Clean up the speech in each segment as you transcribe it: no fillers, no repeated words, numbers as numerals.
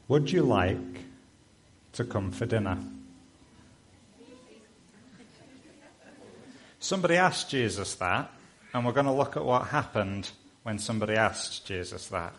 Would you like to come for dinner? Somebody asked Jesus that, and we're going to look at what happened when somebody asked Jesus that.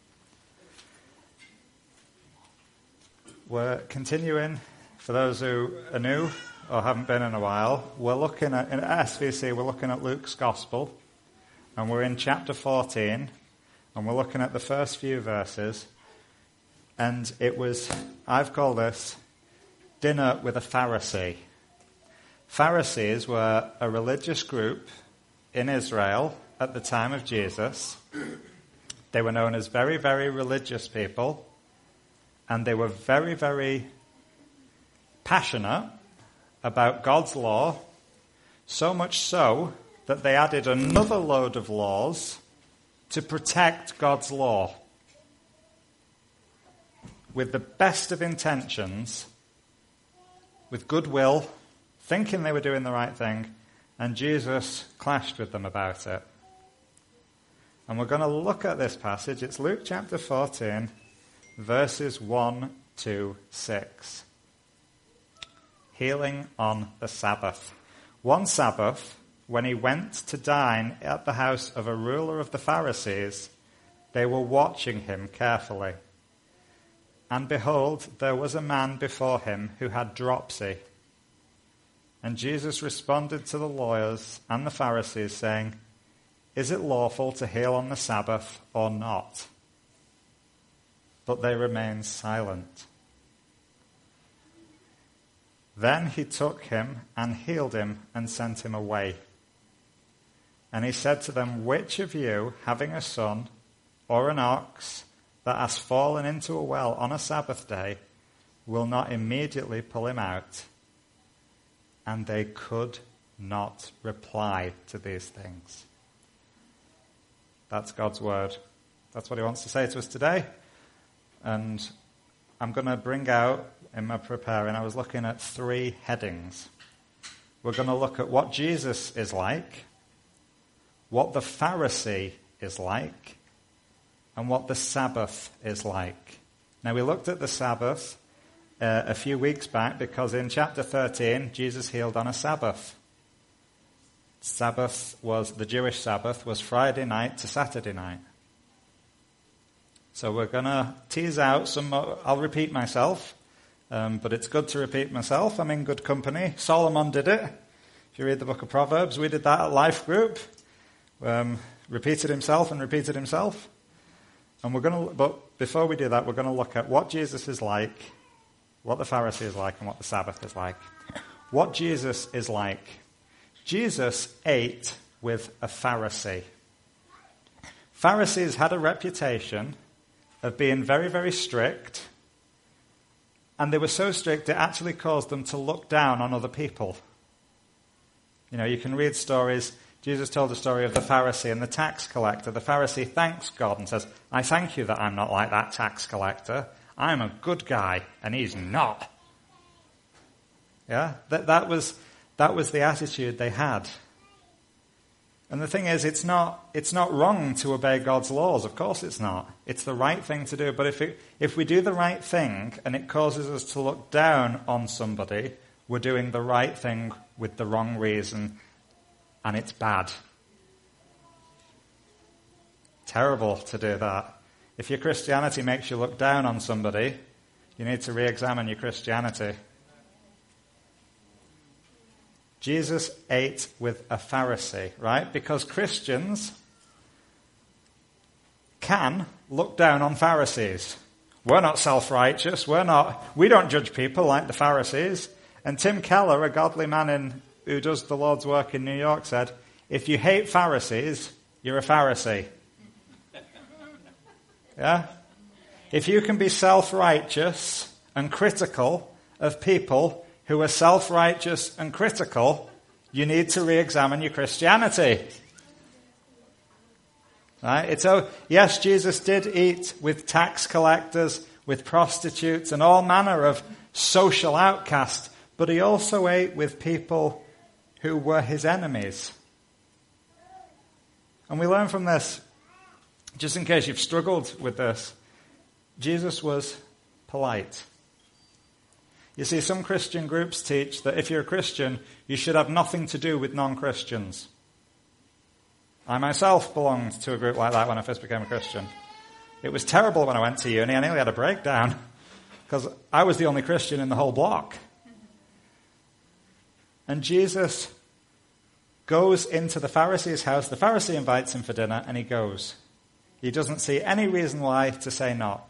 We're continuing, for those who are new or haven't been in a while, we're looking at, in SVC, we're looking at Luke's Gospel, and we're in chapter 14, and we're looking at the first few verses, and I've called this Dinner with a Pharisee. Pharisees were a religious group in Israel at the time of Jesus. They were known as very, very religious people, and they were very, very passionate about God's law, so much so that they added another load of laws to protect God's law. With the best of intentions, with goodwill, thinking they were doing the right thing, and Jesus clashed with them about it. And we're going to look at this passage. It's Luke chapter 14, verses 1 to 6. Healing on the Sabbath. One Sabbath, when he went to dine at the house of a ruler of the Pharisees, they were watching him carefully. And behold, there was a man before him who had dropsy. And Jesus responded to the lawyers and the Pharisees, saying, "Is it lawful to heal on the Sabbath or not?" But they remained silent. Then he took him and healed him and sent him away. And he said to them, "Which of you, having a son or an ox that has fallen into a well on a Sabbath day, will not immediately pull him out?" And they could not reply to these things. That's God's word. That's what he wants to say to us today. And I'm going to bring out, in my preparing, I was looking at 3 headings. We're going to look at what Jesus is like, what the Pharisee is like, and what the Sabbath is like. Now, we looked at the Sabbath a few weeks back because in chapter 13, Jesus healed on a Sabbath. The Jewish Sabbath was Friday night to Saturday night. So we're going to tease out some, I'll repeat myself, but it's good to repeat myself. I'm in good company. Solomon did it. If you read the book of Proverbs, we did that at Life Group. Repeated himself and repeated himself. And but before we do that, we're going to look at what Jesus is like, what the Pharisee is like, and what the Sabbath is like. What Jesus is like. Jesus ate with a Pharisee. Pharisees had a reputation of being very, very strict, and they were so strict it actually caused them to look down on other people. You know, you can read stories. Jesus told the story of the Pharisee and the tax collector. The Pharisee thanks God and says, "I thank you that I'm not like that tax collector. I'm a good guy, and he's not." Yeah, that was the attitude they had. And the thing is, it's not wrong to obey God's laws. Of course it's not. It's the right thing to do. But if we do the right thing and it causes us to look down on somebody, we're doing the right thing with the wrong reason, and it's bad. Terrible to do that. If your Christianity makes you look down on somebody, you need to re-examine your Christianity. Jesus ate with a Pharisee, right? Because Christians can look down on Pharisees. We're not self-righteous. We don't judge people like the Pharisees. And Tim Keller, a godly man who does the Lord's work in New York, said, "If you hate Pharisees, you're a Pharisee." Yeah? If you can be self-righteous and critical of people who are self-righteous and critical, you need to re-examine your Christianity. Right? Yes, Jesus did eat with tax collectors, with prostitutes, and all manner of social outcasts, but he also ate with people who were his enemies. And we learn from this, just in case you've struggled with this, Jesus was polite. You see, some Christian groups teach that if you're a Christian, you should have nothing to do with non-Christians. I myself belonged to a group like that when I first became a Christian. It was terrible when I went to uni. I nearly had a breakdown because I was the only Christian in the whole block. And Jesus goes into the Pharisee's house. The Pharisee invites him for dinner, and he goes. He doesn't see any reason why to say no.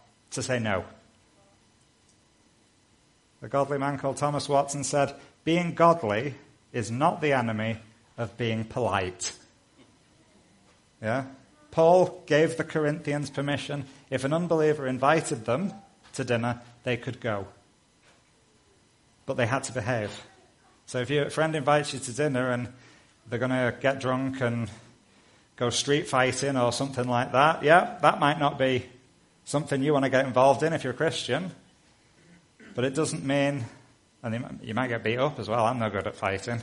A godly man called Thomas Watson said, "Being godly is not the enemy of being polite." Yeah? Paul gave the Corinthians permission. If an unbeliever invited them to dinner, they could go. But they had to behave. So if your friend invites you to dinner and they're going to get drunk and go street fighting or something like that, yeah, that might not be something you want to get involved in if you're a Christian. But it doesn't mean, and you might get beat up as well. I'm no good at fighting.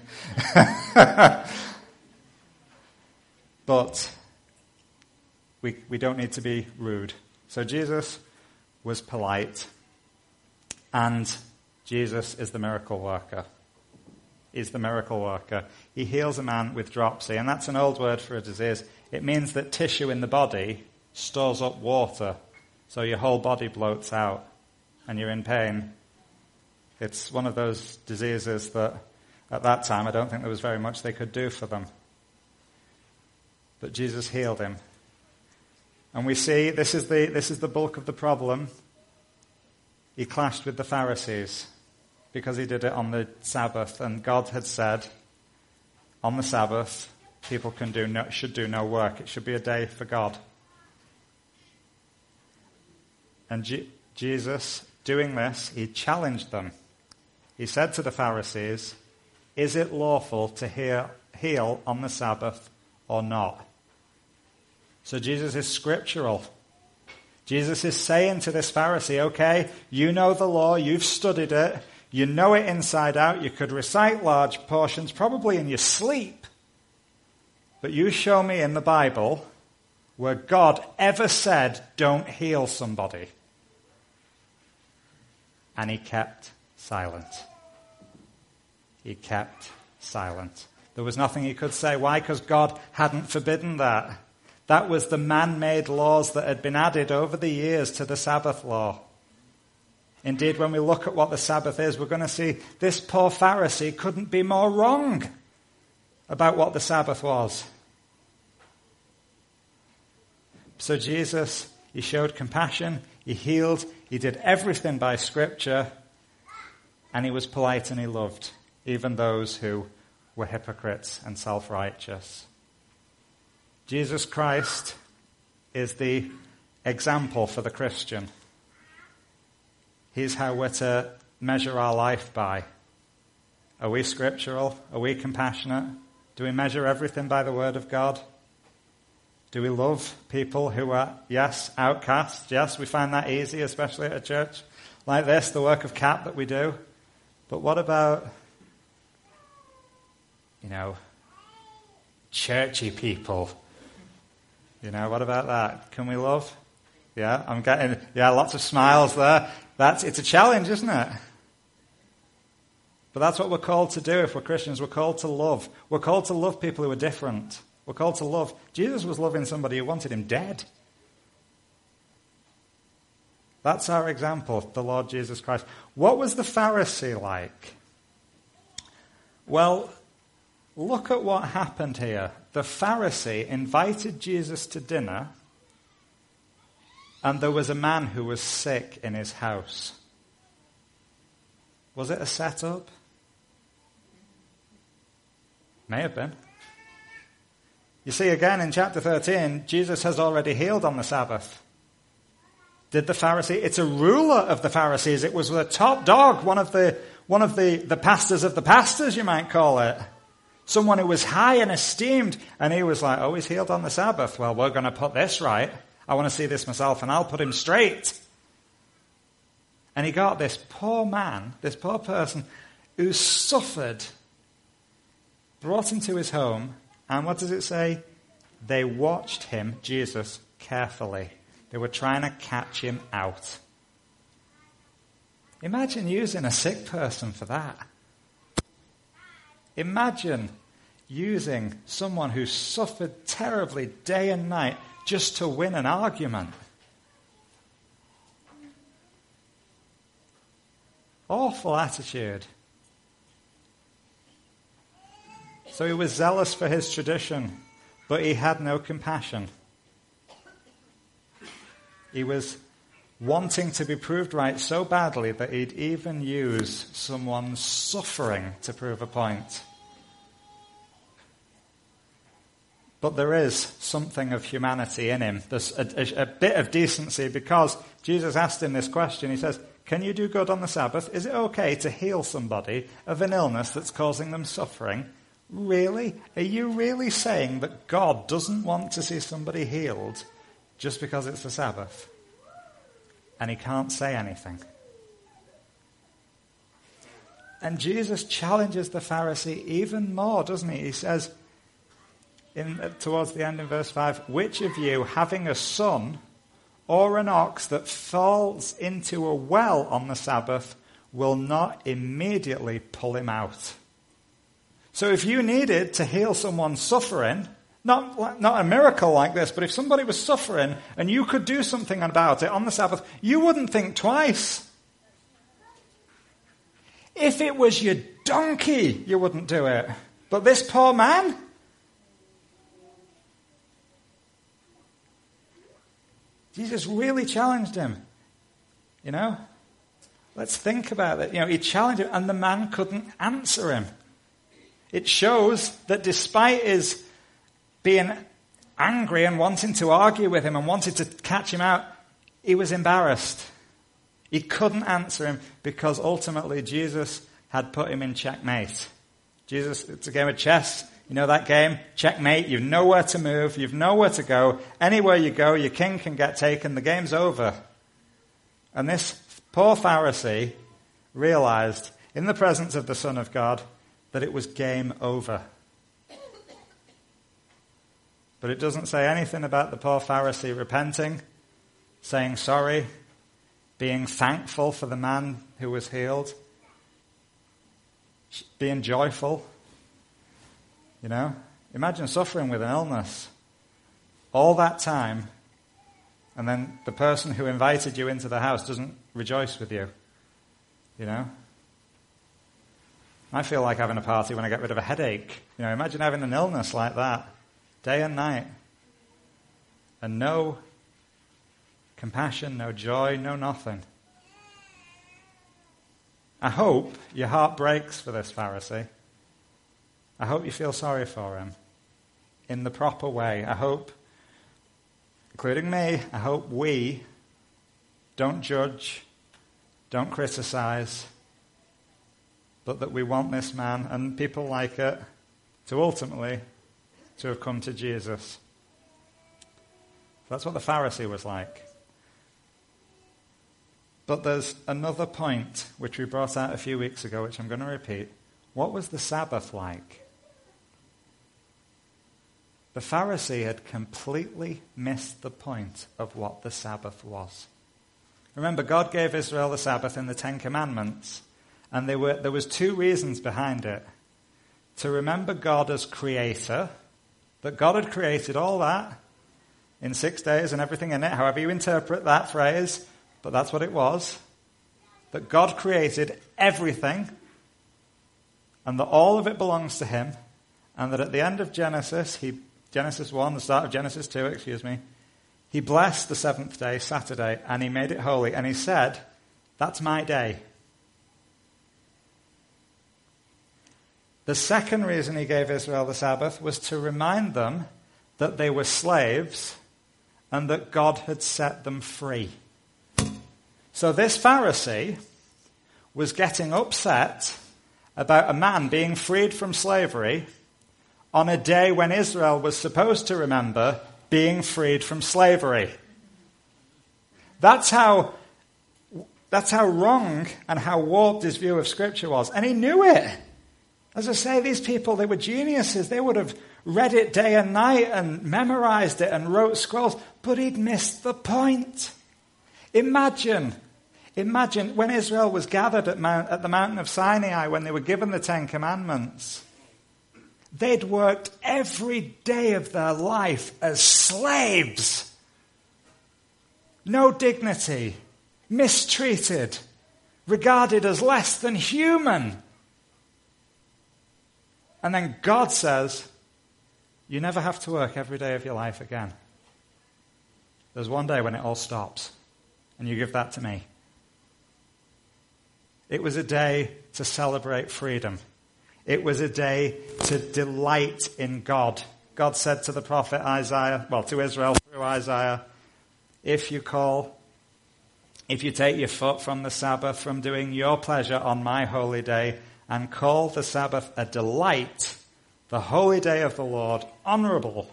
But we don't need to be rude. So Jesus was polite, and Jesus is the miracle worker. He's the miracle worker. He heals a man with dropsy, and that's an old word for a disease. It means that tissue in the body stores up water, so your whole body bloats out, and you're in pain. It's one of those diseases that, at that time, I don't think there was very much they could do for them. But Jesus healed him. And we see, this is the bulk of the problem. He clashed with the Pharisees because he did it on the Sabbath. And God had said, on the Sabbath, people should do no work. It should be a day for God. And Jesus, doing this, he challenged them. He said to the Pharisees, "Is it lawful to heal on the Sabbath or not?" So Jesus is scriptural. Jesus is saying to this Pharisee, okay, you know the law, you've studied it, you know it inside out, you could recite large portions, probably in your sleep. But you show me in the Bible where God ever said, don't heal somebody. And he kept silent. He kept silent. There was nothing he could say. Why? Because God hadn't forbidden that. That was the man-made laws that had been added over the years to the Sabbath law. Indeed, when we look at what the Sabbath is, we're going to see this poor Pharisee couldn't be more wrong about what the Sabbath was. So Jesus, he showed compassion, he healed, he did everything by Scripture, and he was polite and he loved even those who were hypocrites and self-righteous. Jesus Christ is the example for the Christian. He's how we're to measure our life by. Are we scriptural? Are we compassionate? Do we measure everything by the Word of God? Do we love people who are, yes, outcasts? Yes, we find that easy, especially at a church like this, the work of CAP that we do. But what about, churchy people? What about that? Can we love? Yeah, I'm getting, lots of smiles there. It's a challenge, isn't it? But that's what we're called to do if we're Christians. We're called to love. We're called to love people who are different. We're called to love. Jesus was loving somebody who wanted him dead. That's our example, the Lord Jesus Christ. What was the Pharisee like? Well, look at what happened here. The Pharisee invited Jesus to dinner, and there was a man who was sick in his house. Was it a setup? May have been. You see, again, in chapter 13, Jesus has already healed on the Sabbath. Did the Pharisee? It's a ruler of the Pharisees. It was the top dog, one of the pastors of the pastors, you might call it. Someone who was high and esteemed. And he was like, he's healed on the Sabbath. Well, we're going to put this right. I want to see this myself, and I'll put him straight. And he got this poor man, this poor person, who suffered, brought him to his home, and what does it say? They watched him, Jesus, carefully. They were trying to catch him out. Imagine using a sick person for that. Imagine using someone who suffered terribly day and night just to win an argument. Awful attitude. So he was zealous for his tradition, but he had no compassion. He was wanting to be proved right so badly that he'd even use someone's suffering to prove a point. But there is something of humanity in him. There's a bit of decency, because Jesus asked him this question. He says, can you do good on the Sabbath? Is it okay to heal somebody of an illness that's causing them suffering? Really? Are you really saying that God doesn't want to see somebody healed just because it's the Sabbath? And he can't say anything. And Jesus challenges the Pharisee even more, doesn't he? He says, towards the end in verse 5, which of you, having a son or an ox that falls into a well on the Sabbath, will not immediately pull him out? So if you needed to heal someone suffering, not a miracle like this, but if somebody was suffering and you could do something about it on the Sabbath, you wouldn't think twice. If it was your donkey, you wouldn't do it. But this poor man? Jesus really challenged him. You know? Let's think about it. You know, he challenged him and the man couldn't answer him. It shows that despite his being angry and wanting to argue with him and wanted to catch him out, he was embarrassed. He couldn't answer him because ultimately Jesus had put him in checkmate. It's a game of chess. You know that game? Checkmate. You've nowhere to move. You've nowhere to go. Anywhere you go, your king can get taken. The game's over. And this poor Pharisee realized in the presence of the Son of God that it was game over. But it doesn't say anything about the poor Pharisee repenting, saying sorry, being thankful for the man who was healed, being joyful. You know, imagine suffering with an illness all that time, and then the person who invited you into the house doesn't rejoice with you. You know? I feel like having a party when I get rid of a headache. You know, imagine having an illness like that, day and night, and no compassion, no joy, no nothing. I hope your heart breaks for this Pharisee. I hope you feel sorry for him in the proper way. I hope, including me, I hope we don't judge, don't criticize, but that we want this man and people like it to ultimately to have come to Jesus. That's what the Pharisee was like. But there's another point which we brought out a few weeks ago, which I'm going to repeat. What was the Sabbath like? The Pharisee had completely missed the point of what the Sabbath was. Remember, God gave Israel the Sabbath in the Ten Commandments, and there was two reasons behind it. To remember God as creator, that God had created all that in 6 days and everything in it, however you interpret that phrase, but that's what it was. That God created everything, and that all of it belongs to him, and that at the end of Genesis 1, the start of Genesis 2, he blessed the seventh day, Saturday, and he made it holy, and he said, that's my day. The second reason he gave Israel the Sabbath was to remind them that they were slaves and that God had set them free. So this Pharisee was getting upset about a man being freed from slavery on a day when Israel was supposed to remember being freed from slavery. That's how wrong and how warped his view of Scripture was. And he knew it. As I say, these people, they were geniuses. They would have read it day and night and memorized it and wrote scrolls. But he'd missed the point. Imagine Imagine when Israel was gathered at the mountain of Sinai when they were given the Ten Commandments. They'd worked every day of their life as slaves. No dignity, mistreated, regarded as less than human. And then God says, you never have to work every day of your life again. There's one day when it all stops, and you give that to me. It was a day to celebrate freedom. It was a day to delight in God. God said to the prophet Isaiah, to Israel through Isaiah, if you take your foot from the Sabbath, from doing your pleasure on my holy day, and call the Sabbath a delight, the holy day of the Lord, honorable,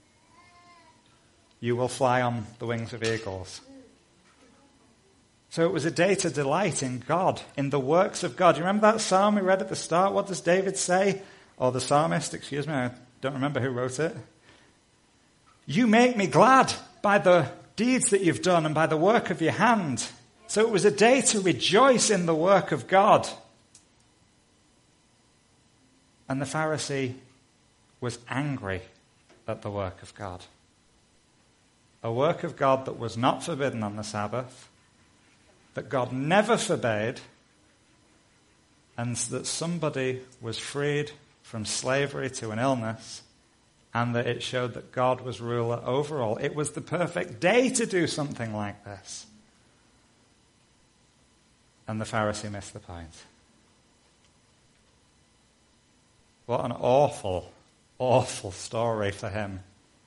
you will fly on the wings of eagles. So it was a day to delight in God, in the works of God. You remember that psalm we read at the start? What does David say? Or the psalmist, excuse me, I don't remember who wrote it. You make me glad by the deeds that you've done and by the work of your hand. So it was a day to rejoice in the work of God. And the Pharisee was angry at the work of God. A work of God that was not forbidden on the Sabbath, that God never forbade, and that somebody was freed from slavery to an illness, and that it showed that God was ruler over all. It was the perfect day to do something like this. And the Pharisee missed the point. What an awful, awful story for him.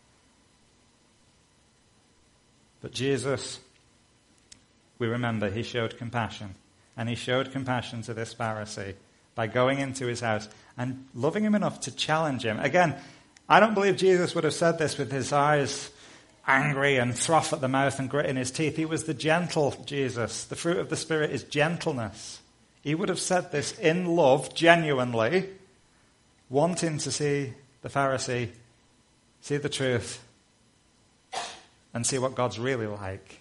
But Jesus, we remember, he showed compassion. And he showed compassion to this Pharisee by going into his house and loving him enough to challenge him. Again, I don't believe Jesus would have said this with his eyes angry and froth at the mouth and grit in his teeth. He was the gentle Jesus. The fruit of the Spirit is gentleness. He would have said this in love, genuinely, wanting to see the Pharisee see the truth and see what God's really like.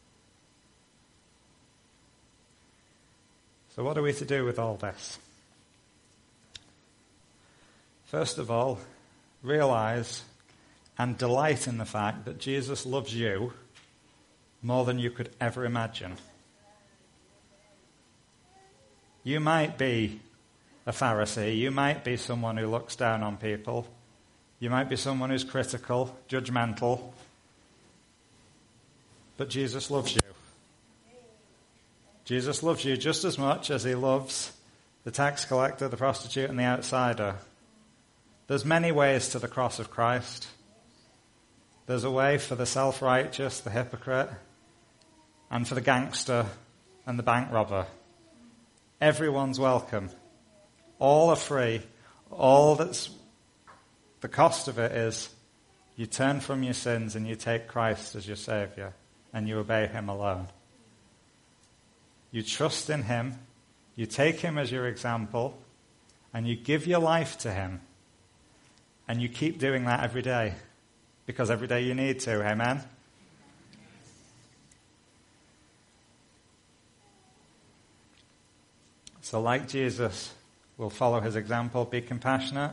So what are we to do with all this? First of all, realize and delight in the fact that Jesus loves you more than you could ever imagine. You might be a Pharisee. You might be someone who looks down on people. You might be someone who's critical, judgmental. But Jesus loves you. Jesus loves you just as much as he loves the tax collector, the prostitute, and the outsider. There's many ways to the cross of Christ. There's a way for the self-righteous, the hypocrite, and for the gangster and the bank robber. Everyone's welcome. All are free. All that's the cost of it is you turn from your sins and you take Christ as your Savior and you obey him alone. You trust in him, you take him as your example, and you give your life to him. And you keep doing that every day, because every day you need to, amen? So like Jesus, we'll follow his example, be compassionate,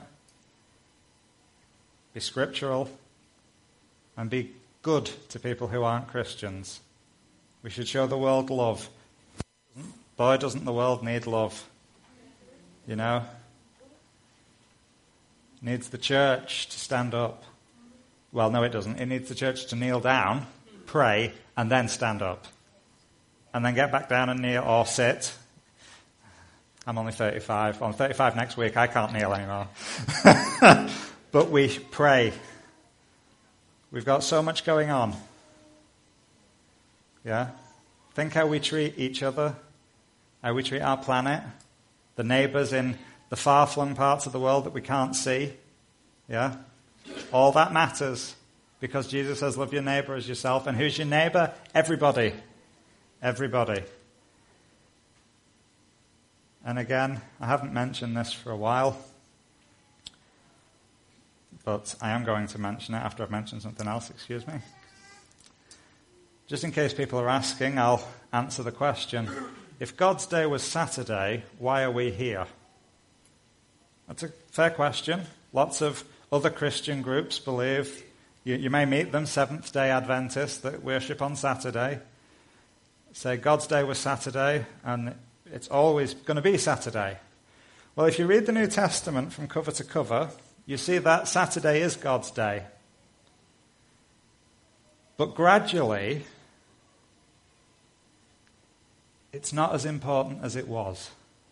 be scriptural, and be good to people who aren't Christians. We should show the world love. Boy, doesn't the world need love, you know? It needs the church to stand up. Well, no, it doesn't. It needs the church to kneel down, pray, and then stand up. And then get back down and kneel or sit. I'm only 35. I'm 35 next week. I can't kneel anymore. But we pray. We've got so much going on. Yeah? Think how we treat each other. How we treat our planet, the neighbours in the far-flung parts of the world that we can't see. Yeah? All that matters because Jesus says, love your neighbour as yourself. And who's your neighbour? Everybody. Everybody. And again, I haven't mentioned this for a while, but I am going to mention it after I've mentioned something else, excuse me. Just in case people are asking, I'll answer the question. If God's day was Saturday, why are we here? That's a fair question. Lots of other Christian groups believe, you may meet them, Seventh-day Adventists that worship on Saturday, say God's day was Saturday and it's always going to be Saturday. Well, if you read the New Testament from cover to cover, you see that Saturday is God's day. But gradually, it's not as important as it was.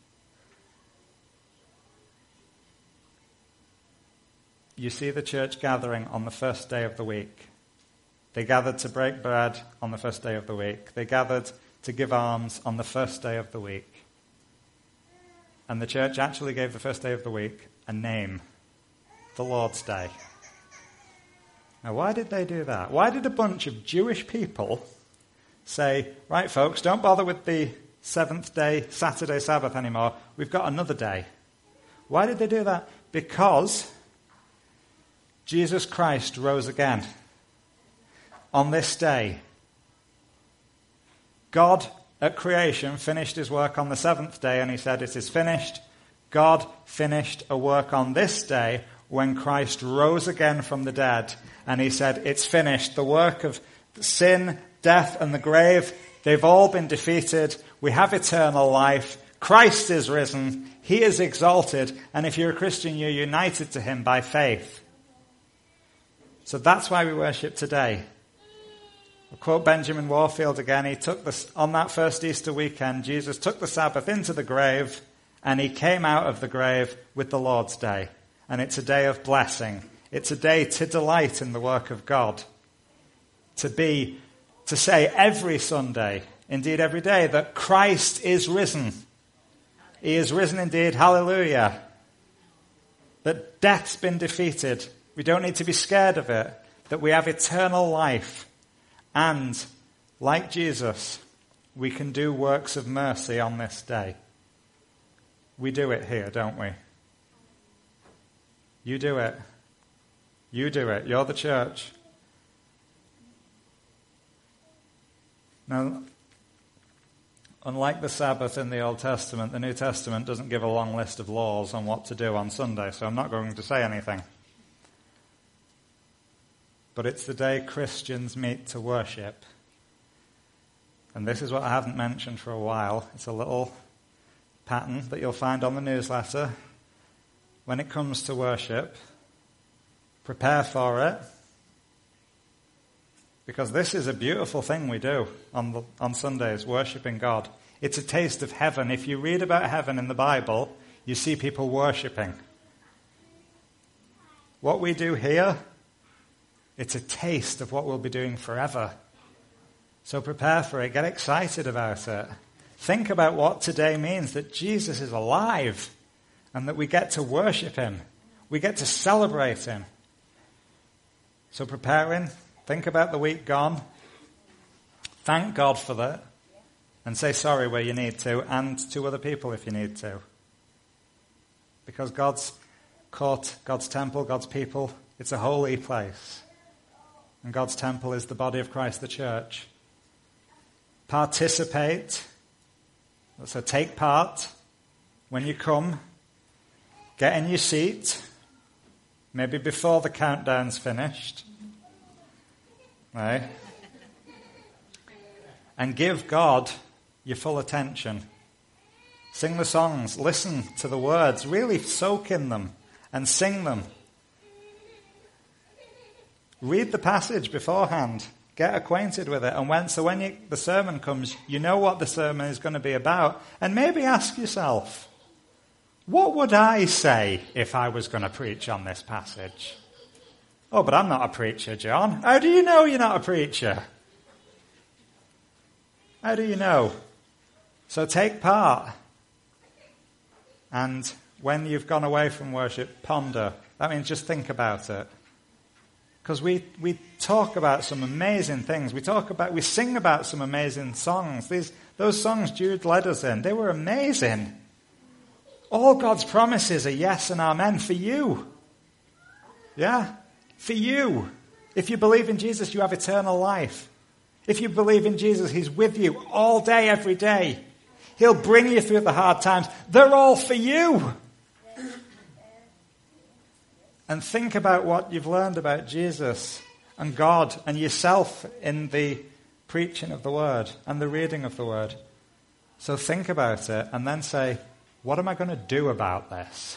You see the church gathering on the first day of the week. They gathered to break bread on the first day of the week. They gathered to give alms on the first day of the week. And the church actually gave the first day of the week a name, the Lord's Day. Now, why did they do that? Why did a bunch of Jewish people say, right, folks, don't bother with the seventh day, Saturday Sabbath anymore. We've got another day. Why did they do that? Because Jesus Christ rose again on this day. God at creation finished his work on the seventh day and he said, it is finished. God finished a work on this day when Christ rose again from the dead and he said, it's finished. The work of sin, death and the grave, they've all been defeated. We have eternal life. Christ is risen. He is exalted. And if you're a Christian, you're united to him by faith. So that's why we worship today. I'll quote Benjamin Warfield again. He took this, on that first Easter weekend, Jesus took the Sabbath into the grave and he came out of the grave with the Lord's Day. And it's a day of blessing. It's a day to delight in the work of God. To say every Sunday, indeed every day, that Christ is risen. He is risen indeed, hallelujah. That death's been defeated. We don't need to be scared of it. That we have eternal life. And, like Jesus, we can do works of mercy on this day. We do it here, don't we? You do it. You do it. You're the church. Now, unlike the Sabbath in the Old Testament, the New Testament doesn't give a long list of laws on what to do on Sunday, so I'm not going to say anything. But it's the day Christians meet to worship. And this is what I haven't mentioned for a while. It's a little pattern that you'll find on the newsletter. When it comes to worship, prepare for it. Because this is a beautiful thing we do on Sundays, worshiping God. It's a taste of heaven. If you read about heaven in the Bible, you see people worshiping. What we do here, it's a taste of what we'll be doing forever. So prepare for it. Get excited about it. Think about what today means, that Jesus is alive and that we get to worship him. We get to celebrate him. So preparing. Think about the week gone. Thank God for that. And say sorry where you need to, and to other people if you need to. Because God's court, God's temple, God's people, it's a holy place. And God's temple is the body of Christ, the church. Participate. So take part when you come. Get in your seat. Maybe before the countdown's finished. Right? And give God your full attention. Sing the songs. Listen to the words. Really soak in them and sing them. Read the passage beforehand. Get acquainted with it. And when the sermon comes, you know what the sermon is going to be about. And maybe ask yourself, what would I say if I was going to preach on this passage? Oh, but I'm not a preacher, John. How do you know you're not a preacher? How do you know? So take part. And when you've gone away from worship, ponder. That means just think about it. Because we talk about some amazing things. We sing about some amazing songs. Those songs Jude led us in, they were amazing. All God's promises are yes and amen for you. Yeah? For you. If you believe in Jesus, you have eternal life. If you believe in Jesus, he's with you all day, every day. He'll bring you through the hard times. They're all for you. And think about what you've learned about Jesus and God and yourself in the preaching of the word and the reading of the word. So think about it and then say, what am I going to do about this?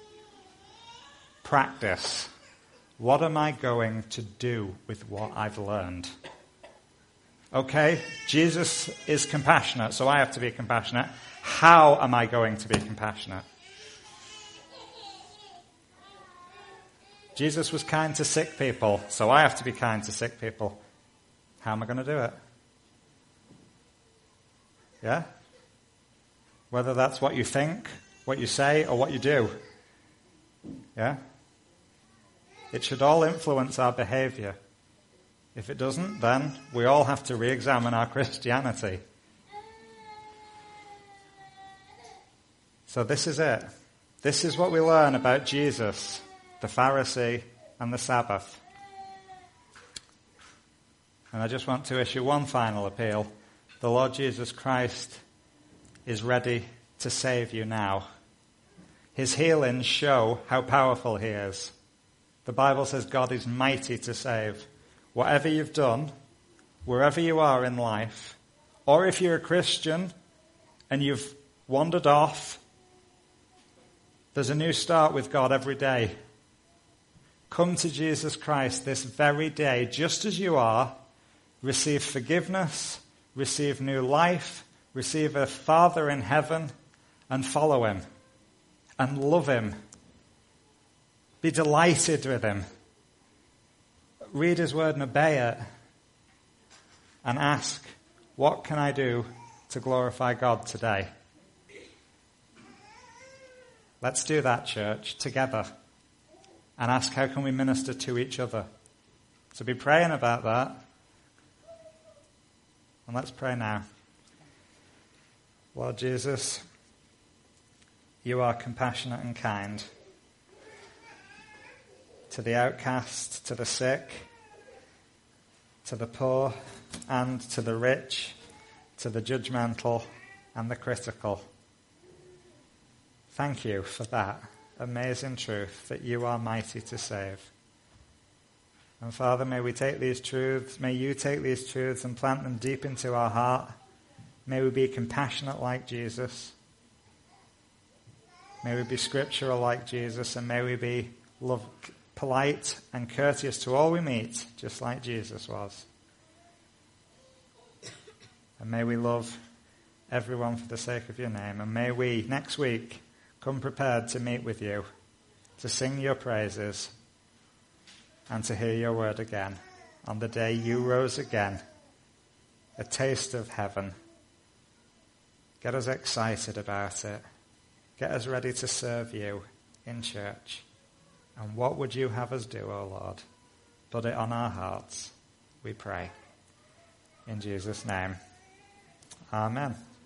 Practice. What am I going to do with what I've learned? Okay, Jesus is compassionate, so I have to be compassionate. How am I going to be compassionate? Jesus was kind to sick people, so I have to be kind to sick people. How am I going to do it? Yeah? Whether that's what you think, what you say, or what you do. Yeah? It should all influence our behavior. If it doesn't, then we all have to re-examine our Christianity. So this is it. This is what we learn about Jesus, the Pharisee, and the Sabbath. And I just want to issue one final appeal. The Lord Jesus Christ is ready to save you now. His healings show how powerful he is. The Bible says God is mighty to save. Whatever you've done, wherever you are in life, or if you're a Christian and you've wandered off, there's a new start with God every day. Come to Jesus Christ this very day, just as you are. Receive forgiveness, receive new life, receive a Father in heaven, and follow him, and love him. Be delighted with him. Read his word and obey it. And ask, what can I do to glorify God today? Let's do that, church, together. And ask, how can we minister to each other? So be praying about that. And let's pray now. Lord Jesus, you are compassionate and kind. To the outcast, to the sick, to the poor, and to the rich, to the judgmental and the critical. Thank you for that amazing truth that you are mighty to save. And Father, may we take these truths, may you take these truths and plant them deep into our heart. May we be compassionate like Jesus. May we be scriptural like Jesus, and may we be polite and courteous to all we meet, just like Jesus was. And may we love everyone for the sake of your name. And may we, next week, come prepared to meet with you, to sing your praises, and to hear your word again on the day you rose again, a taste of heaven. Get us excited about it. Get us ready to serve you in church. And what would you have us do, O Lord? Put it on our hearts, we pray. In Jesus' name, amen.